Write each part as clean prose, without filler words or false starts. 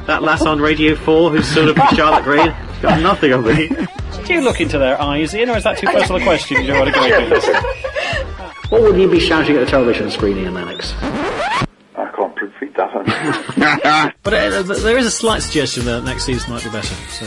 that lass on Radio 4 who's stood up with Charlotte Green? She's got nothing on me. Do you look into their eyes, Ian, or is that too personal a question? You don't want to go into this? What would you be shouting at the television screen, Ian Lennox? I can't repeat that. But there is a slight suggestion that next season might be better. So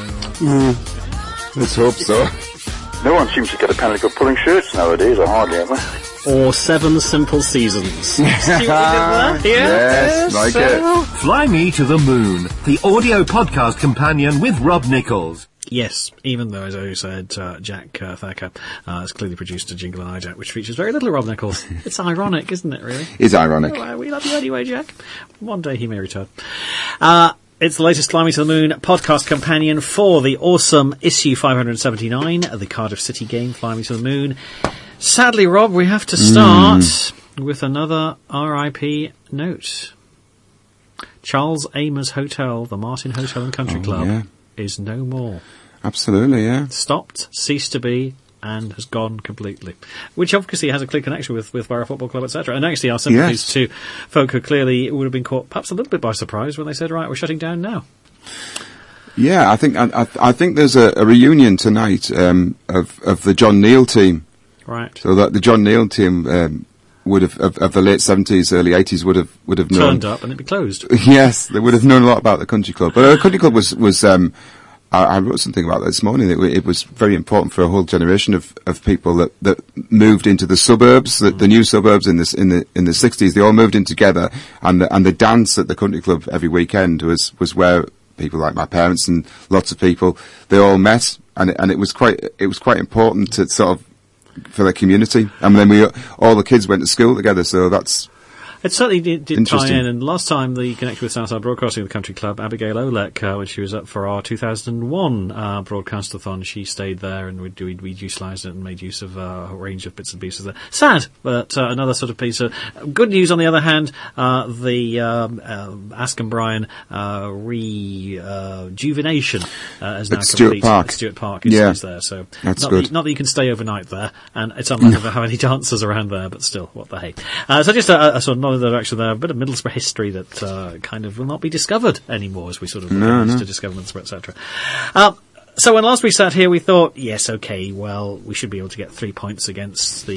let's hope so. No one seems to get a panic of pulling shirts nowadays, or hardly ever. Or 7 Simple Seasons. See what we did there? Yes, like it. Fly Me to the Moon, the audio podcast companion with Rob Nichols. Yes, even though, as I said, Jack Thacker has clearly produced a jingle on iJack, which features very little Rob Nichols. It's ironic, isn't it, really? It's ironic. Oh, we love you anyway, Jack. One day he may return. It's the latest Fly Me to the Moon podcast companion for the awesome issue 579 of the Cardiff City game, Fly Me to the Moon. Sadly, Rob, we have to start with another RIP note. Charles Amer's Hotel, the Martin Hotel and Country Club, is no more. Absolutely, yeah. Stopped, ceased to be, and has gone completely. Which obviously has a clear connection with Borough Football Club, etc. And actually our sympathies to folk who clearly would have been caught perhaps a little bit by surprise when they said, right, we're shutting down now. Yeah, I think there's a reunion tonight of the John Neal team. Right. So that the John Neal team would have of the late 70s, early 80s would have known. Turned up and it'd be closed. Yes, they would have known a lot about the country club. But the country club was I wrote something about that this morning. It was very important for a whole generation of people that moved into the suburbs, the new suburbs in the 60s. They all moved in together, and the dance at the country club every weekend was where people like my parents and lots of people, they all met, and it was quite important to sort of for the community. And then all the kids went to school together, so that's... It certainly did tie in, and last time the connection with Southside Broadcasting, the country club, Abigail Olek, when she was up for our 2001 broadcast-a-thon, she stayed there and we'd utilised it and made use of a range of bits and pieces there. Sad, but another sort of piece of good news on the other hand, the Ask and Brian rejuvenation is now complete. Stuart Park is there, so that's not good. Not that you can stay overnight there, and it's unlikely to have any dancers around there, but still, what the hey. So just a sort of knowledge that actually there a bit of Middlesbrough history that kind of will not be discovered anymore as we sort of look to discover Middlesbrough, etc. So when last we sat here, we thought, yes, okay, well, we should be able to get 3 points against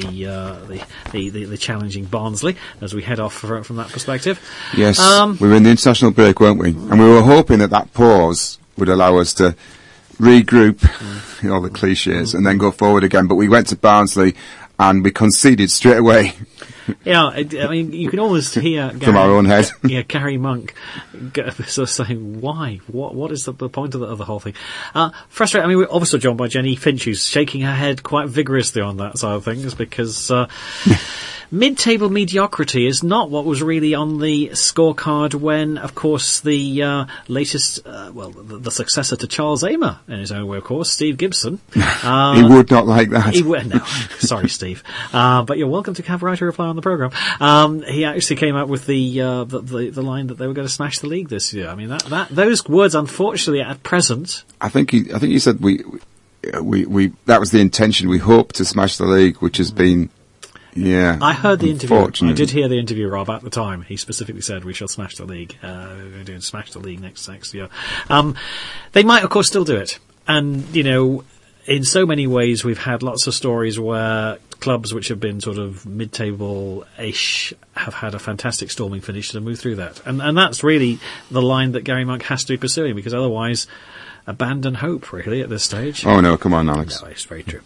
the challenging Barnsley as we head off from that perspective. Yes, we were in the international break, weren't we? And we were hoping that pause would allow us to regroup, all the cliches, and then go forward again. But we went to Barnsley and we conceded straight away. Yeah, I mean, you can almost hear from our own head. Yeah, Gary Monk sort of saying, "Why? What is the point of the whole thing?" Frustrating. I mean, we're obviously joined by Jenny Finch, who's shaking her head quite vigorously on that side of things because mid-table mediocrity is not what was really on the scorecard when, of course, the latest, the successor to Charles Amer, in his own way, of course, Steve Gibson. He would not like that. No, sorry, Steve. But you're welcome to have right to reply on the programme. He actually came out with the line that they were going to smash the league this year. I mean, those words, unfortunately, at present. I think he said we that was the intention. We hope to smash the league, which has been. Yeah, I heard the interview. I did hear the interview, Rob, at the time. He specifically said we shall smash the league. We're going to smash the league next year. They might, of course, still do it. And, you know, in so many ways, we've had lots of stories where clubs which have been sort of mid-table-ish have had a fantastic storming finish to move through that. And that's really the line that Gary Monk has to be pursuing, because otherwise, abandon hope, really, at this stage. Oh, no, come on, Alex. No, it's very true.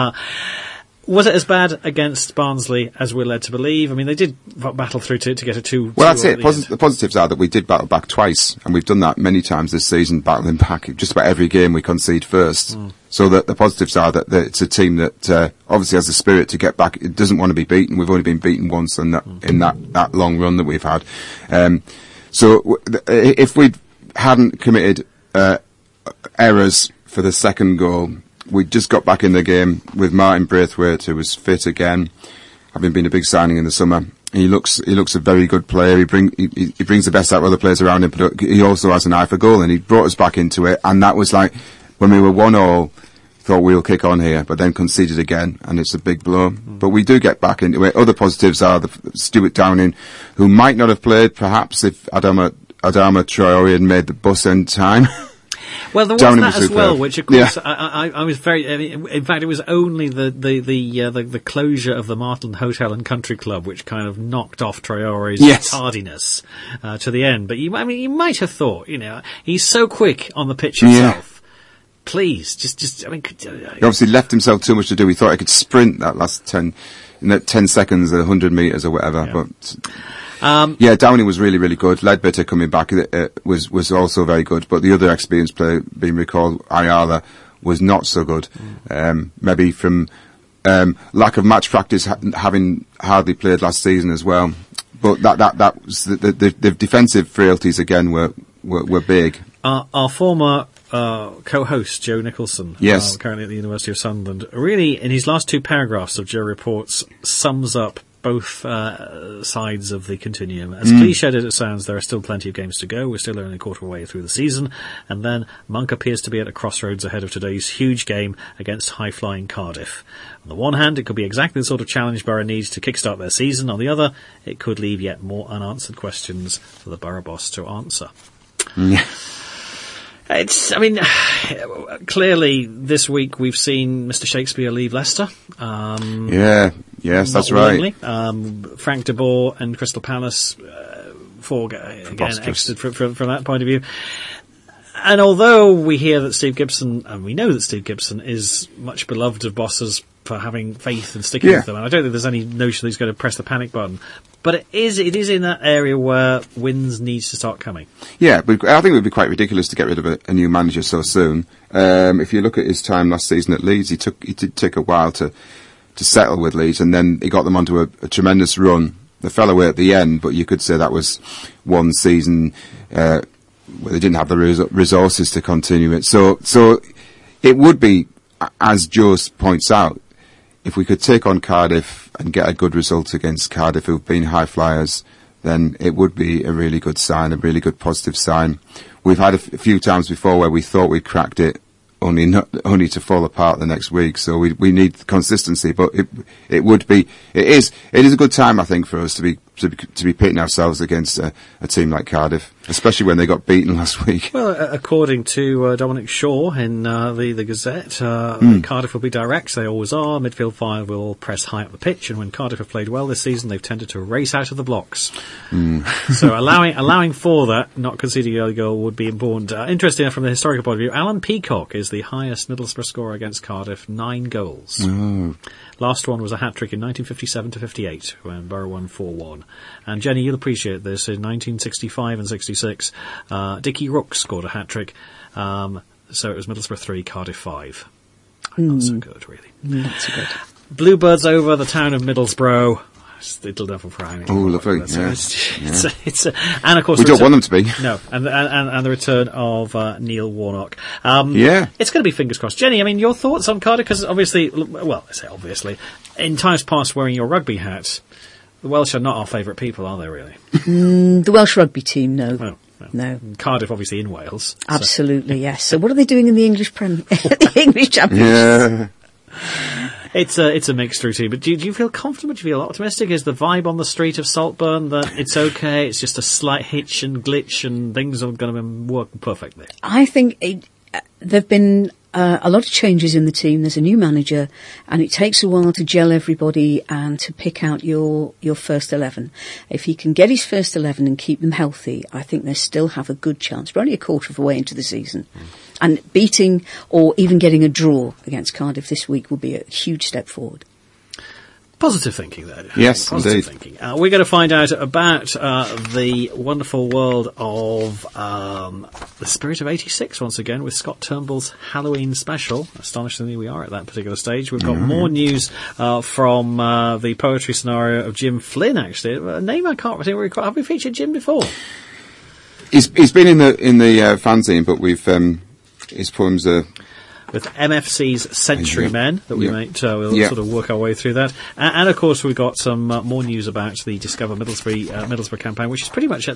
Was it as bad against Barnsley as we're led to believe? I mean, they did battle through to get a 2. Well, that's it. The positives are that we did battle back twice, and we've done that many times this season, battling back. Just about every game we concede first. So that the positives are that it's a team that obviously has the spirit to get back. It doesn't want to be beaten. We've only been beaten once in that long run that we've had. So if we hadn't committed errors for the second goal, we just got back in the game with Martin Braithwaite, who was fit again, having been a big signing in the summer. He looks a very good player. He brings the best out of other players around him, but he also has an eye for goal, and he brought us back into it. And that was like when we were 1-1, thought we'll kick on here, but then conceded again, and it's a big blow. But we do get back into it. Other positives are the Stuart Downing, who might not have played perhaps if Adama Adama Traore had made the bus end time. Well, there was Downey that was as well, superb. which of course Yeah. I was very. I mean, in fact, it was only the closure of the Martland Hotel and Country Club which kind of knocked off Traore's Yes. tardiness to the end. But you might have thought, he's so quick on the pitch Yeah. himself. Please, just. I mean, He obviously left himself too much to do. He thought he could sprint that last 10 seconds, 100 metres or whatever. Yeah. But Downey was really, really good. Ledbetter coming back was also very good. But the other experienced player being recalled, Ayala, was not so good. Maybe from lack of match practice, having hardly played last season as well. But that was the defensive frailties again were big. Our former co-host, Joe Nicholson, Yes. currently at the University of Sunderland, really, in his last two paragraphs of Joe Reports, sums up both sides of the continuum. As cliched as it sounds, there are still plenty of games to go. We're still only a quarter of the way through the season. And then Monk appears to be at a crossroads ahead of today's huge game against high-flying Cardiff. On the one hand, it could be exactly the sort of challenge Borough needs to kickstart their season. On the other, it could leave yet more unanswered questions for the Borough boss to answer. Clearly this week we've seen Mr. Shakespeare leave Leicester. Yes, that's not right. willingly. Frank de Boer and Crystal Palace, exited from that point of view. And although we hear that Steve Gibson, and we know that Steve Gibson is much beloved of bosses for having faith and sticking with them, and I don't think there's any notion that he's going to press the panic button, but it is in that area where wins needs to start coming. Yeah, but I think it would be quite ridiculous to get rid of a new manager so soon. If you look at his time last season at Leeds, he did take a while to settle with Leeds, and then he got them onto a tremendous run. They fell away at the end, but you could say that was one season where they didn't have the resources to continue it. So it would be, as Joe points out, if we could take on Cardiff and get a good result against Cardiff, who've been high flyers, then it would be a really good sign, a really good positive sign. We've had a few times before where we thought we'd cracked it, only to fall apart the next week. So we need consistency, but it is a good time, I think, for us to be pitting ourselves against a team like Cardiff, especially when they got beaten last week. Well, according to Dominic Shaw in the Gazette, Cardiff will be direct. They always are. Midfield five will press high up the pitch, and when Cardiff have played well this season, they've tended to race out of the blocks. So allowing for that, not conceding a goal would be important. Interesting from the historical point of view, Alan Peacock is the highest Middlesbrough scorer against Cardiff, 9 goals. Last one was a hat-trick in 1957-58 when Borough won 4-1. And Jenny, you'll appreciate this, in 1965 and 66, Dickie Rooks scored a hat-trick, so it was Middlesbrough 3, Cardiff 5. Not so good, really. Not so good. Bluebirds over the town of Middlesbrough. Little Devil Frowning. Oh, lovely. It's Yeah. and of course We don't want them to be. No, and the return of Neil Warnock. Yeah. It's going to be fingers crossed. Jenny, I mean, your thoughts on Cardiff? Because obviously, well, I say obviously, in times past wearing your rugby hat, the Welsh are not our favourite people, are they really? The Welsh rugby team, no. No. Cardiff, obviously, in Wales. Absolutely, yes. So what are they doing in the English the English Championship? Yeah. It's a mixed routine, but do you feel confident? Do you feel optimistic? Is the vibe on the street of Saltburn that it's okay, it's just a slight hitch and glitch and things are going to work perfectly? I think there have been a lot of changes in the team. There's a new manager, and it takes a while to gel everybody and to pick out your first 11. If he can get his first 11 and keep them healthy, I think they still have a good chance. We're only a quarter of the way into the season. And beating or even getting a draw against Cardiff this week will be a huge step forward. Positive thinking there. Yes, positive indeed. thinking. We're going to find out about the wonderful world of The Spirit of 86 once again with Scott Turnbull's Halloween special. Astonishingly, we are at that particular stage. We've got more news from the poetry scenario of Jim Flynn, actually. A name I can't recall. Have we featured Jim before? He's been in the fanzine, but we've his poems are with MFC's Century Men that we might we'll sort of work our way through that, and of course we've got some more news about the Discover Middlesbrough campaign, which is pretty much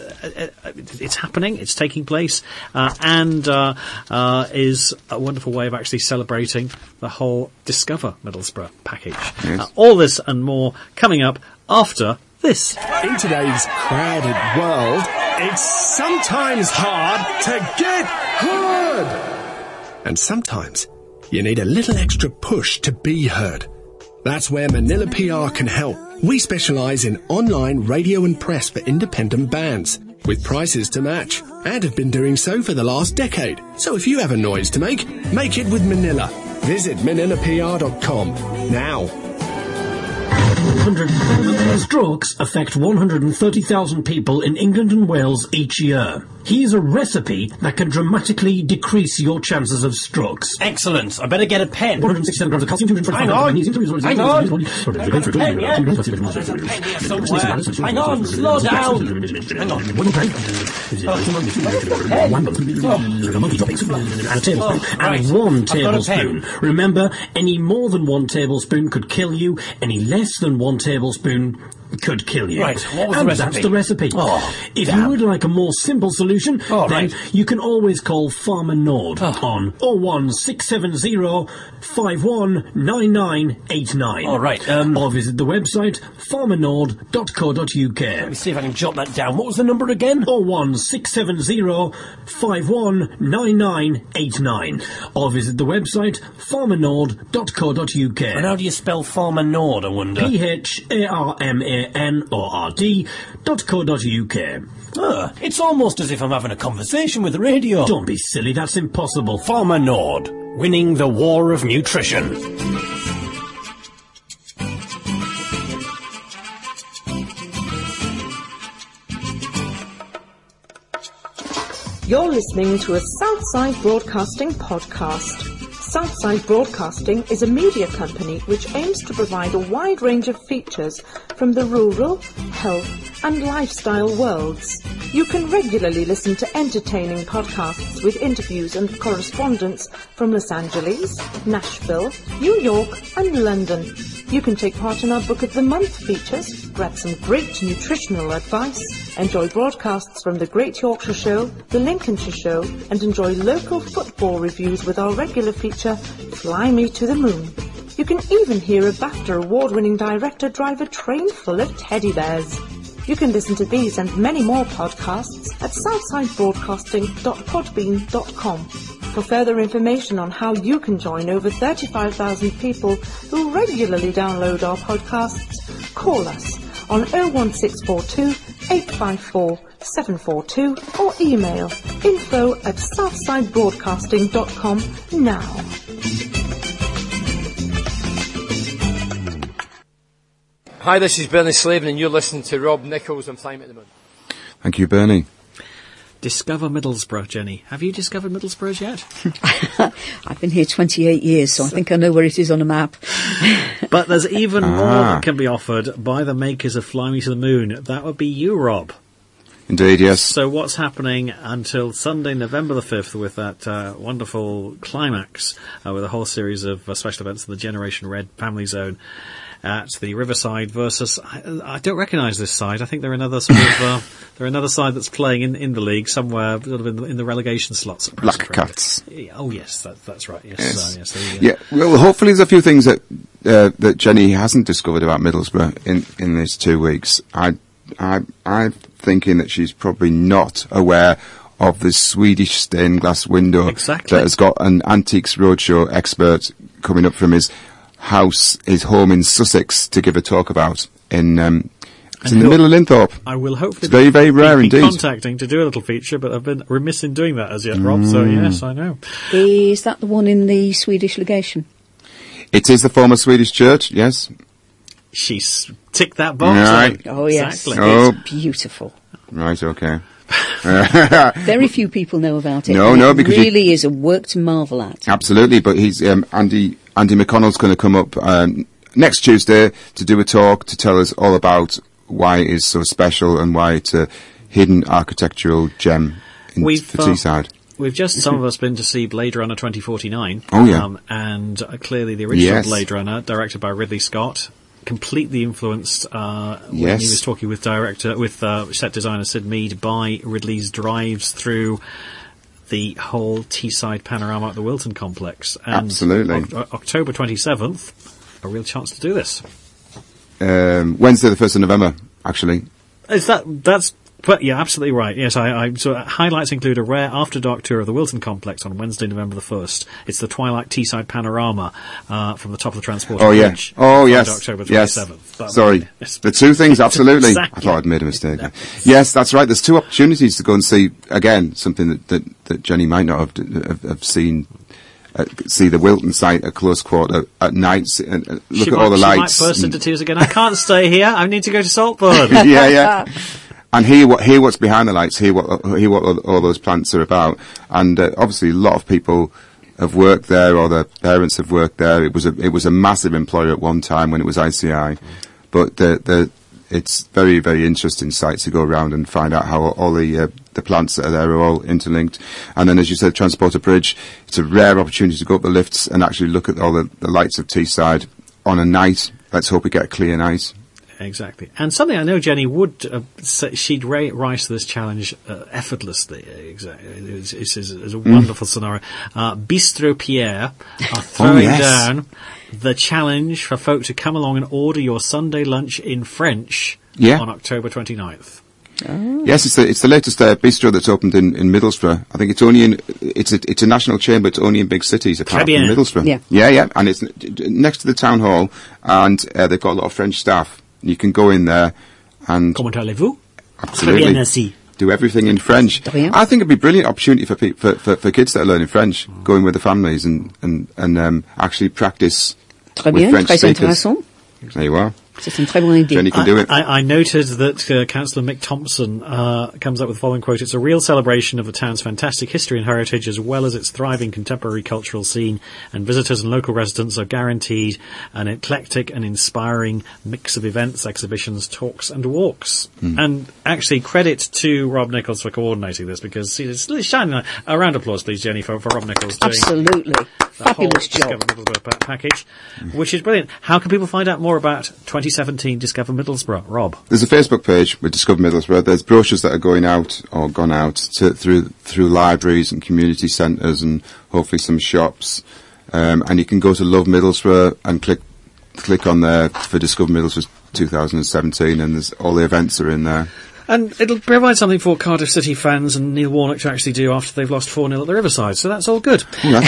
it's happening, it's taking place, and is a wonderful way of actually celebrating the whole Discover Middlesbrough package. Yes. All this and more coming up after this. In today's crowded world, It's sometimes hard to get heard. And sometimes you need a little extra push to be heard. That's where Manila PR can help. We specialise in online radio and press for independent bands, with prices to match, and have been doing so for the last decade. So if you have a noise to make it with Manila. Visit manilapr.com now. Strokes affect 130,000 people in England and Wales each year. Here's a recipe that can dramatically decrease your chances of strokes. Excellent. I better get a pen. 167 grams of calcium, 205 Hang on. Hang on, slow down. Hang on. And a tablespoon. And 1 tablespoon. Remember, any more than 1 tablespoon could kill you. Any less than 1 tablespoon could kill you. Right, what was the recipe? That's the recipe. If you would like a more simple solution, then you can always call Farmer Nord on 01670 519989. All right. Or visit the website farmernord.co.uk. Let me see if I can jot that down. What was the number again? 01670 519989. Or visit the website farmernord.co.uk. And how do you spell Farmer Nord, I wonder? PHARMANORD.co.uk. It's almost as if I'm having a conversation with the radio. Don't be silly, that's impossible. Farmer Nord, winning the war of nutrition. You're listening to a Southside Broadcasting podcast. Southside Broadcasting is a media company which aims to provide a wide range of features from the rural, health and lifestyle worlds. You can regularly listen to entertaining podcasts with interviews and correspondence from Los Angeles, Nashville, New York and London. You can take part in our Book of the Month features, grab some great nutritional advice, enjoy broadcasts from the Great Yorkshire Show, the Lincolnshire Show, and enjoy local football reviews with our regular feature, Fly Me to the Moon. You can even hear a BAFTA award-winning director drive a train full of teddy bears. You can listen to these and many more podcasts at southsidebroadcasting.podbean.com. For further information on how you can join over 35,000 people who regularly download our podcasts, call us on 01642 854 742 or email info@southsidebroadcasting.com now. Hi, this is Bernie Slavin and you're listening to Rob Nichols on Time at the Moon. Thank you, Bernie. Discover Middlesbrough, Jenny. Have you discovered Middlesbrough yet? I've been here 28 years, so I think I know where it is on a map. But there's even more that can be offered by the makers of Fly Me to the Moon. That would be you, Rob. Indeed, yes. So what's happening until Sunday, November the 5th, with that wonderful climax, with a whole series of special events in the Generation Red Family Zone at the Riverside versus, I don't recognise this side. I think they're another sort of, they're another side that's playing in the league somewhere, sort of in the relegation slots. Black Cats. Oh yes, that's right. Yes, yes. Yeah. Well, hopefully there's a few things that that Jenny hasn't discovered about Middlesbrough in these 2 weeks. I'm thinking that she's probably not aware of the Swedish stained glass window that has got an Antiques Roadshow expert coming up from his home in Sussex to give a talk about in the middle of Linthorpe. I will hopefully it's very, very rare be indeed. Contacting to do a little feature, but I've been remiss in doing that as yet, Rob. So yes, I know. Is that the one in the Swedish legation? It is the former Swedish church. Yes. She's ticked that box. Right. Oh yes, exactly. It's beautiful. Right. Okay. Very few people know about it. No, because it really is a work to marvel at. Absolutely, but he's Andy McConnell's going to come up next Tuesday to do a talk to tell us all about why it is so special and why it's a hidden architectural gem in the Teesside. We've just, some of us, been to see Blade Runner 2049. Oh, yeah. And clearly the original Blade Runner, directed by Ridley Scott, completely influenced when he was talking with set designer Sid Mead by Ridley's drives through the whole Teesside panorama at the Wilton complex. And absolutely. October 27th, a real chance to do this. Wednesday the 1st of November, actually. That's But you're absolutely right. Yes, so highlights include a rare after-dark tour of the Wilton Complex on Wednesday, November the 1st. It's the Twilight Teesside Panorama from the top of the Transporter Bridge. Oh, yes. October 27th. Yes. But, Sorry. Yes. The two things, absolutely. Exactly. I thought I'd made a mistake. Yes, that's right. There's two opportunities to go and see, again, something that Jenny might not have seen. See the Wilton site at close quarter at night and look at all the lights. She might burst into tears again. I can't stay here. I need to go to Saltburn. Yeah. And hear what's behind the lights, hear what all those plants are about. And obviously a lot of people have worked there, or their parents have worked there. It was a massive employer at one time when it was ICI. But it's very, very interesting site to go around and find out how all the plants that are there are all interlinked. And then, as you said, Transporter Bridge, it's a rare opportunity to go up the lifts and actually look at all the lights of Teesside on a night. Let's hope we get a clear night. Exactly. And something I know Jenny would, she'd rise to this challenge effortlessly. Exactly. It's a wonderful scenario. Bistro Pierre are throwing down the challenge for folk to come along and order your Sunday lunch in French on October 29th. Oh. Yes, it's the latest bistro that's opened in Middlesbrough. I think it's only it's a national chain, but it's only in big cities apart from Middlesbrough. Yeah, and it's next to the town hall, and they've got a lot of French staff. You can go in there and... Comment allez-vous? Absolutely. Très bien, merci. Do everything in French. I think it'd be a brilliant opportunity for kids that are learning French, going with the families and actually practice with French speakers. There you are. Jenny can do it. I noted that Councillor Mick Thompson comes up with the following quote: "It's a real celebration of the town's fantastic history and heritage, as well as its thriving contemporary cultural scene, and visitors and local residents are guaranteed an eclectic and inspiring mix of events, exhibitions, talks and walks." And actually, credit to Rob Nichols for coordinating this, because it's shining a round of applause, please, Jenny, for Rob Nichols doing absolutely fabulous job. Discover Middlesbrough package, which is brilliant. How can people find out more about 2017 Discover Middlesbrough, Rob? There's a Facebook page with Discover Middlesbrough. There's brochures that are going out or gone out through libraries and community centres and hopefully some shops. And you can go to Love Middlesbrough and click on there for Discover Middlesbrough 2017, and there's all the events are in there. And it'll provide something for Cardiff City fans and Neil Warnock to actually do after they've lost 4-0 at the Riverside. So that's all good.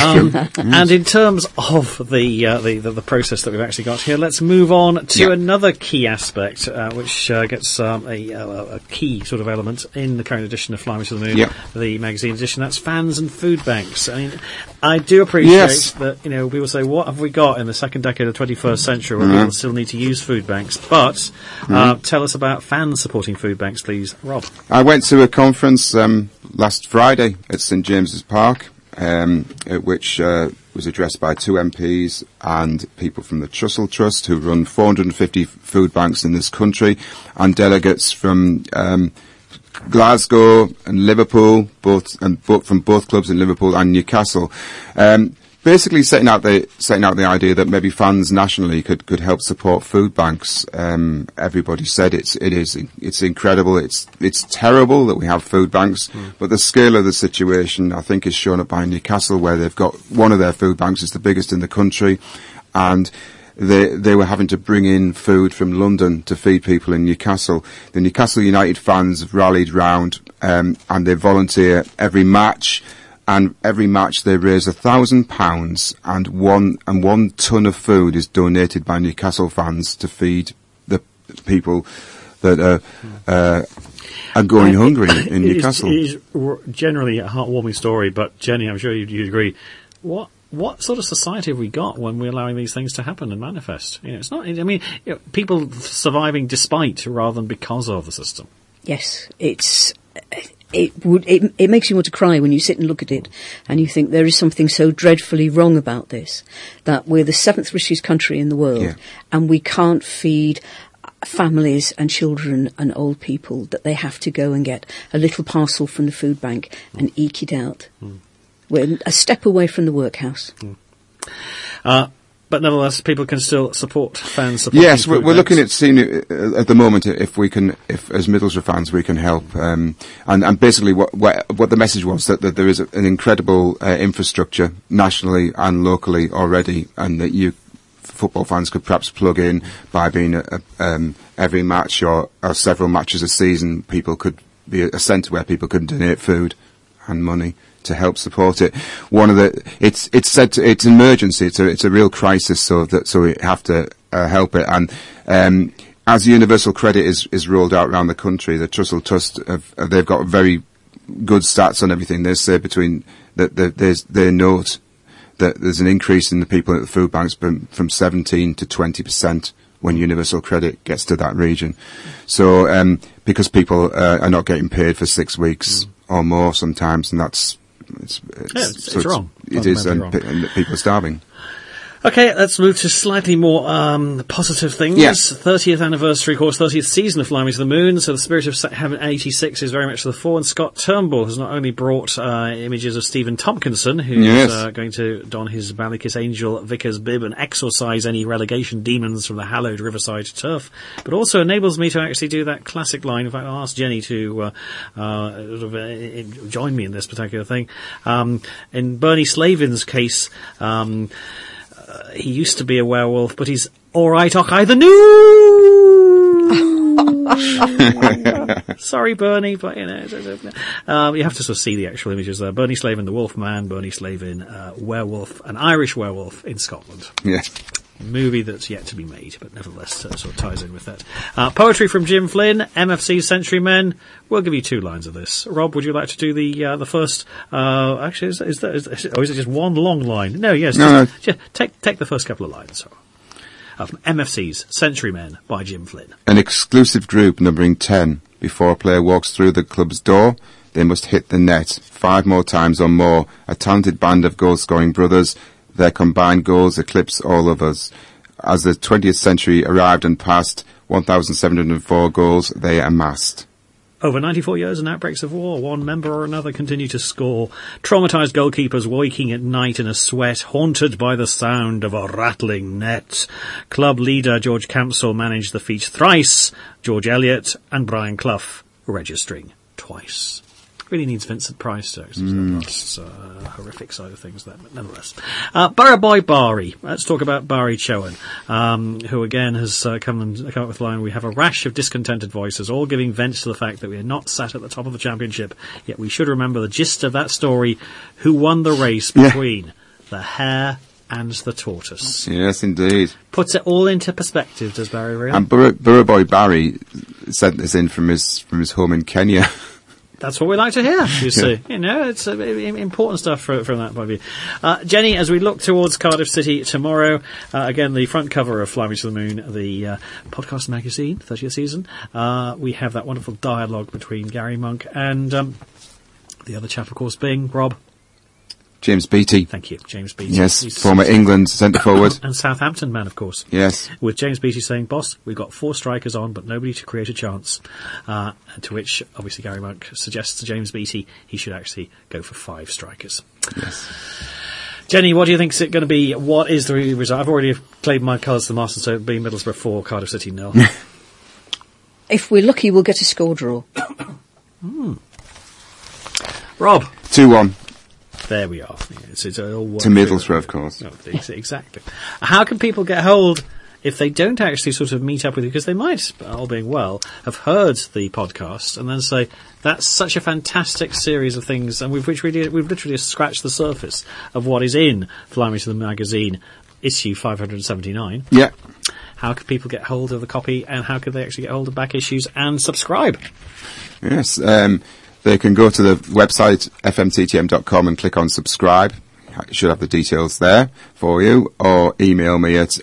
And in terms of the process that we've actually got here, let's move on to another key aspect, which gets a key sort of element in the current edition of Fly Me to the Moon, the magazine edition. That's fans and food banks. I mean, I do appreciate that, people say, what have we got in the second decade of the 21st century where people still need to use food banks? But tell us about fans supporting food banks, please, Rob. I went to a conference last Friday at St James's Park, which was addressed by 2 MPs and people from the Trussell Trust, who run 450 food banks in this country, and delegates from Glasgow and Liverpool, both from both clubs in Liverpool and Newcastle. Basically setting out the idea that maybe fans nationally could help support food banks. Everybody said it's incredible. It's terrible that we have food banks, but the scale of the situation, I think, is shown up by Newcastle, where they've got one of their food banks is the biggest in the country, and they were having to bring in food from London to feed people in Newcastle. The Newcastle United fans have rallied round, and they volunteer every match. And every match they raise £1,000, and 1 ton of food is donated by Newcastle fans to feed the people that are going hungry in Newcastle. It is generally a heartwarming story, but Jenny, I'm sure you'd agree. What sort of society have we got when we're allowing these things to happen and manifest? It's not. I mean, people surviving despite rather than because of the system. Yes, It makes you want to cry when you sit and look at it, and you think there is something so dreadfully wrong about this, that we're the 7th richest country in the world, and we can't feed families and children and old people, that they have to go and get a little parcel from the food bank and eke it out. We're a step away from the workhouse. But nevertheless, people can still support fans. Supporting yes, we're looking at seeing at the moment if as Middlesbrough fans we can help. And basically, what the message was that there is an incredible infrastructure nationally and locally already, and that football fans could perhaps plug in by being every match or several matches a season. People could be a centre where people can donate food and money to help support it. It's said it's an emergency. It's a real crisis. So we have to help it. And as Universal Credit is rolled out around the country, the Trussell Trust they've got very good stats on everything. They say they note that there's an increase in the people at the food banks from 17 to 20% when Universal Credit gets to that region. So because people are not getting paid for 6 weeks or more sometimes, and it's wrong. It is, and people are starving. Okay, let's move to slightly more positive things. Yes. 30th anniversary, of course, 30th season of Fly Me to the Moon, so the spirit of Heaven 86 is very much to the fore, and Scott Turnbull has not only brought images of Stephen Tompkinson, who's going to don his Ballykiss Angel Vicar's bib and exorcise any relegation demons from the hallowed Riverside turf, but also enables me to actually do that classic line. In fact, I'll ask Jenny to join me in this particular thing. In Bernie Slavin's case, he used to be a werewolf, but he's all right, Hawkeye the New. Sorry, Bernie, but you have to sort of see the actual images there. Bernie Slavin, the Wolf Man, Bernie Slavin, werewolf, an Irish werewolf in Scotland. Yes. Movie that's yet to be made, but nevertheless sort of ties in with that. Poetry from Jim Flynn, MFC's Century Men. We'll give you 2 lines of this. Rob, would you like to do the first? Actually, is it just one long line? No, yes. No. Just take the first couple of lines. From MFC's Century Men by Jim Flynn. An exclusive group numbering 10. Before a player walks through the club's door, they must hit the net 5 more times or more. A talented band of goal-scoring brothers. Their combined goals eclipse all others. As the 20th century arrived and passed, 1,704 goals they amassed. Over 94 years and outbreaks of war, one member or another continue to score. Traumatised goalkeepers waking at night in a sweat, haunted by the sound of a rattling net. Club leader George Campsall managed the feat thrice. George Eliot and Brian Clough registering twice. Really needs Vincent Price to actually that's a horrific side of things there, but nevertheless. Borough Boy Bari. Let's talk about Barry Chowan, who again has come up with the line, we have a rash of discontented voices, all giving vent to the fact that we are not sat at the top of the championship, yet we should remember the gist of that story, who won the race between the hare and the tortoise. Yes, indeed. Puts it all into perspective, does Barry really? And Borough Boy Barry sent this in from his home in Kenya. That's what we like to hear, you see. It's important stuff from that point of view. Jenny, as we look towards Cardiff City tomorrow, again, the front cover of Fly Me to the Moon, the podcast magazine, 30th season, we have that wonderful dialogue between Gary Monk and the other chap, of course, being Rob. James Beattie. Thank you, James Beattie. Yes, former England centre-forward. And Southampton man, of course. Yes. With James Beattie saying, boss, we've got 4 strikers on, but nobody to create a chance. To which, obviously, Gary Monk suggests to James Beattie he should actually go for 5 strikers. Yes. Jenny, what do you think is it going to be? What is the result? I've already claimed my colours to the Marston, so it'll be Middlesbrough 4, Cardiff City 0. If we're lucky, we'll get a score draw. Rob. 2-1. There we are. It's all to Middlesbrough, of course. No, exactly. How can people get hold, if they don't actually sort of meet up with you, because they might, all being well, have heard the podcast and then say, that's such a fantastic series of things, and we've literally scratched the surface of what is in Fly Me to the Magazine, issue 579. Yeah. How can people get hold of the copy, and how can they actually get hold of back issues and subscribe? Yes, they can go to the website fmttm.com and click on subscribe. You should have the details there for you. Or email me at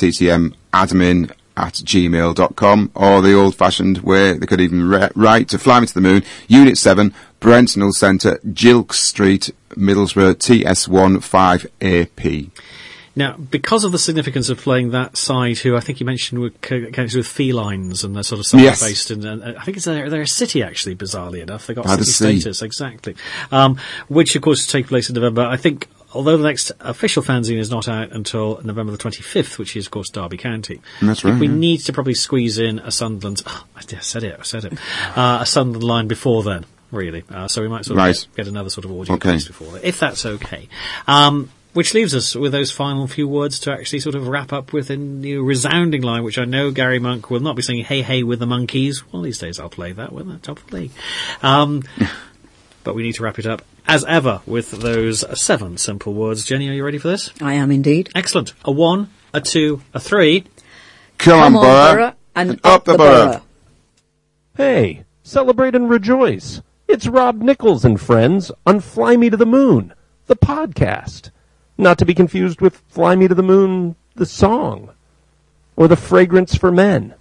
fmttmadmin@gmail.com, or the old-fashioned way, they could even write to Fly Me to the Moon, Unit 7, Brentnell Centre, Gilk Street, Middlesbrough, TS1 5AP. Now, because of the significance of playing that side, who I think you mentioned were connected with felines and they're sort of based in, I think they're a city actually, bizarrely enough. They got city status, exactly. Which of course take place in November. I think, although the next official fanzine is not out until November the 25th, which is of course Derby County. That's right. We need to probably squeeze in a Sunderland, I said it, a Sunderland line before then, really. So we might sort of get another sort of audio piece before that, if that's okay. Which leaves us with those final few words to actually sort of wrap up with a new resounding line, which I know Gary Monk will not be singing "Hey Hey" with the Monkees. One of these days I'll play that when that's top of the league. But we need to wrap it up, as ever, with those 7 simple words. Jenny, are you ready for this? I am indeed. Excellent. A 1, a 2, a 3. Come on, Borough, and up the Borough. Hey, celebrate and rejoice. It's Rob Nichols and friends on Fly Me to the Moon, the podcast. Not to be confused with Fly Me to the Moon, the song, or The Fragrance for Men.